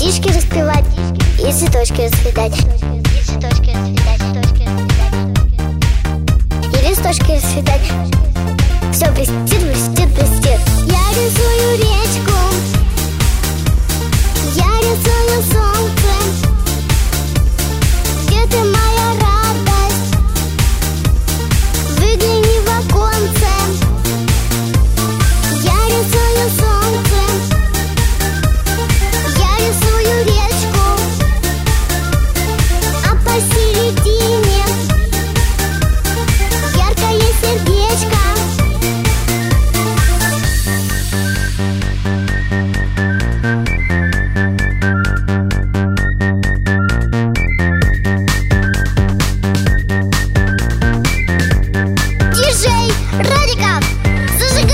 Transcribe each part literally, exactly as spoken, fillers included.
птички распевать и цветочки расцветать, и цветочки расцветать, цветочки расцветать, и листочки расцветать. Все блестит, блестит, блестит. Я рисую речку, я рисую солнце. Где ты, моя радость? Выгляни в оконце. Я рисую солнце, я рисую речку, а посередине яркое сердечко. Диджей Радиков, зажигай!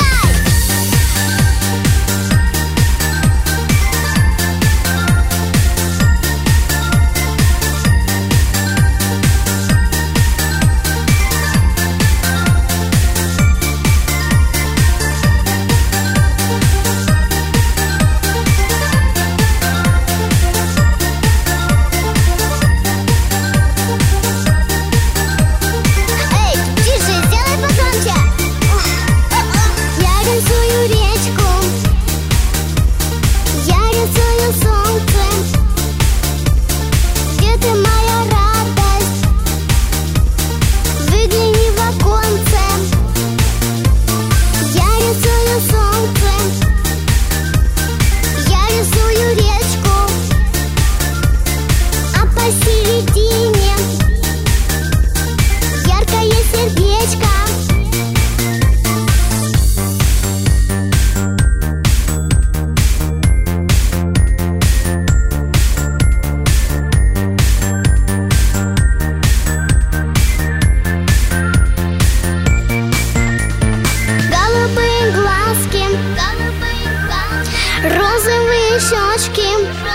Розовые щечки,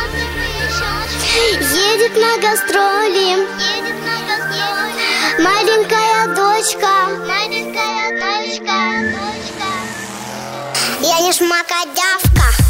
едет на гастроли, маленькая дочка, маленькая дочка, я не шмакодявка.